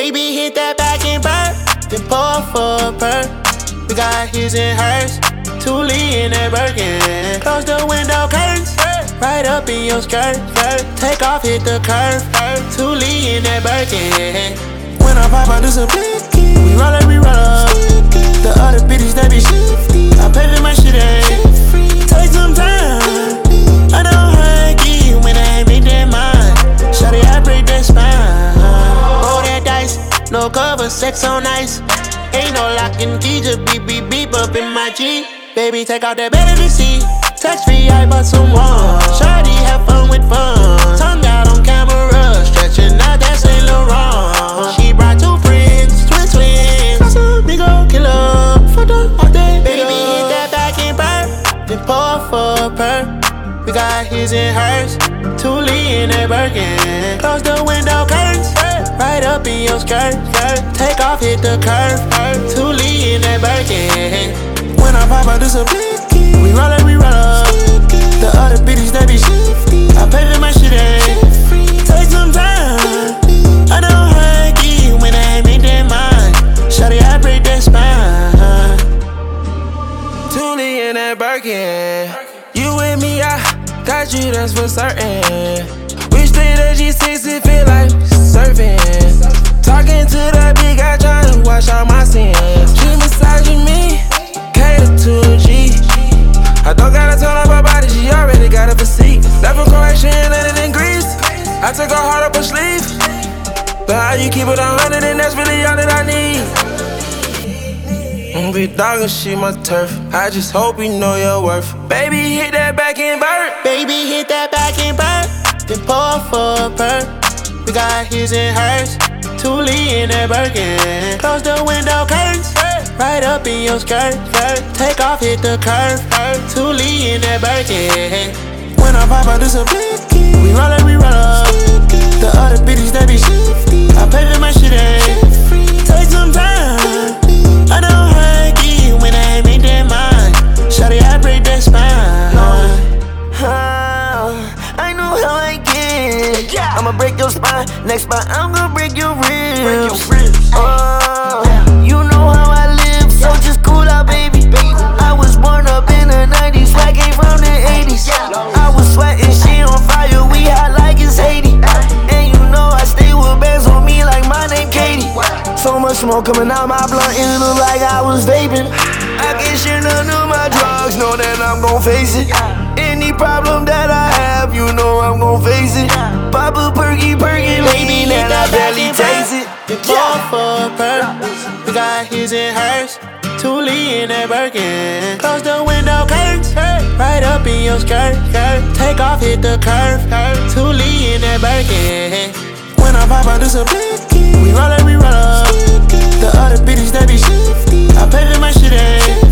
Baby, hit that back and burn, then pour for a perk. We got his and hers, Thule in that Birkin. Close the window curtains, right up in your skirt. Take off, hit the curve, Thule in that Birkin. When I pop out, do some blicky. We roll up, the other bitches, they be shifty. I pay for my shit, take some time. I don't hug you when I make that mind. Shawty, I break that spine. Roll that dice, no cover, sex on ice. Ain't no lock and key, just beep, beep, beep up in my G. Baby, take out that baby seat. Touch free, I bought some one. Shawty, have fun with fun. Tongue out on camera, stretching out that Saint Laurent. She brought two friends, twins. Casamigo killer, fucked up all day. Baby, hit that back and burn, then pour for a perk. We got his and hers, Thule in that Birkin. Close the window curtains, right up in your skirt. Take off, hit the curve, Thule in that Birkin. When I pop out, do some blicky. We roll up, the other bitches, they be shifty. I pay for my shit, take some time. I don't hug you when I make that mind. Shawty, I break that spine. Thule in that Birkin. You with me, I got you, that's for certain. We stay at G6, it feel like surfing. Talking to that big guy, trying to wash out my sins. She massaging me, cater to a G. I don't gotta turn up her body, she already got a physique. Left from Croatia and landed in Greece. I took her heart up her sleeve. But how you keep it 100, and that's really all that I need. Big dog and she my turf. I just hope you know your worth. Baby, hit that back and burn. Baby, hit that back and burn, then pour for a perk. We got his and hers, Thule in that Birkin. Close the window curtains, right up in your skirt. Take off, hit the curve, Thule in that Birkin. When I pop out, do some blicky. We roll up, the other bitches, they be shifty. I pay for my shit, take some time. I don't hug you when I make that mind. Shawty, I break that spine. I know how I get. I'ma break your spine. Next spot, I'm gonna break your ribs. You know how I live, so just cool out, baby. I was born up in the 90s, swag came from the 80s. I was sweating, she on fire, we hot like it's Haiti. And you know I stay with bands on me like my name Katie. So much smoke coming out my blunt, it look like I was vaping. I can't share none of my drugs, know that I'm gon' face it. Any problem that I have, you know I'm gon' face it. Pop a perky, baby, then I barely taste it. Pour for a perk, we got his and hers, Thule in that Birkin. Close the window curtains, right up in your skirt. Take off, hit the curve, Thule in that Birkin. When I pop out, do some blicky. We roll up, the other bitches, they be shifty. I pay for my shit,